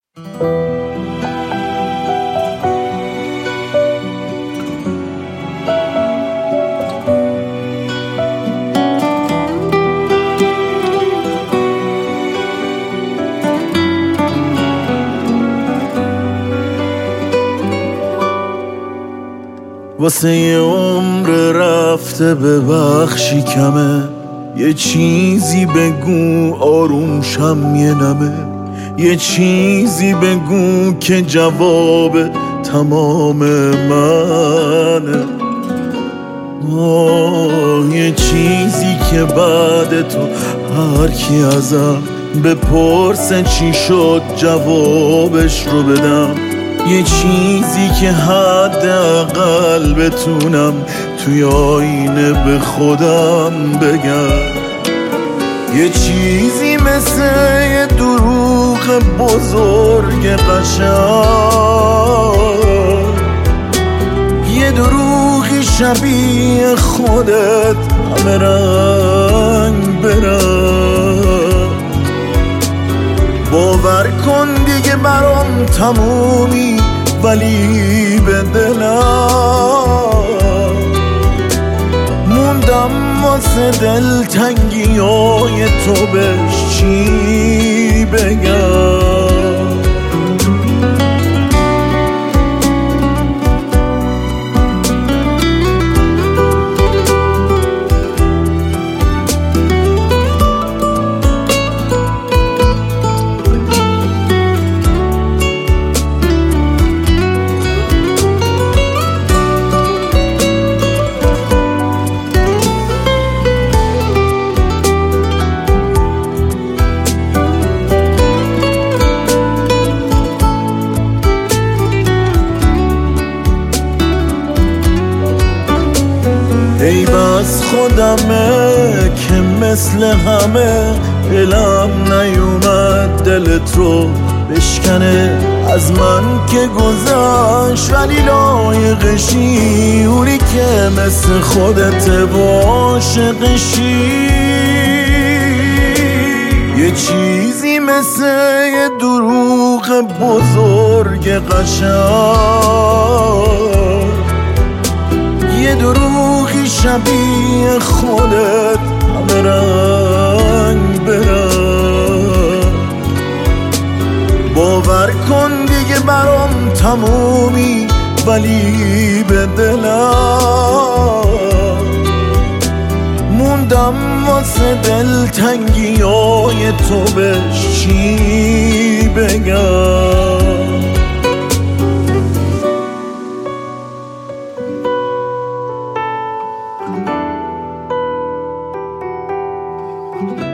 واسه یه عمر رفته ببخشی کمه، یه چیزی بگو آرومشم یه نمه، یه چیزی بگو که جواب تمام منه. یه چیزی که بعد تو هر کی ازم بپرسه چی شد جوابش رو بدم، یه چیزی که حداقل بتونم توی آینه به خودم بگم، یه چیزی مثل یه دروغ بزرگ قشنگ، یه دروغی شبیه خودت همه رنگ برنگ. باور کن دیگه برام تمومی، ولی به دلم موندم واسه دلتنگیای تو بهش چی بگم. ای بس خودمه که مثل همه دلم نیومد دلت رو بشکنه، از من که گذشت ولی لایقشی، اونی که مثل خودت عاشقشی. یه چیزی مثل یه دروغ بزرگ قشنگ، یه دروغی شبیه خودت همه رنگ برنگ. باور کن دیگه برام تمومی، ولی به دلم موندم واسه دلتنگیای تو بهش چی بگم. thank you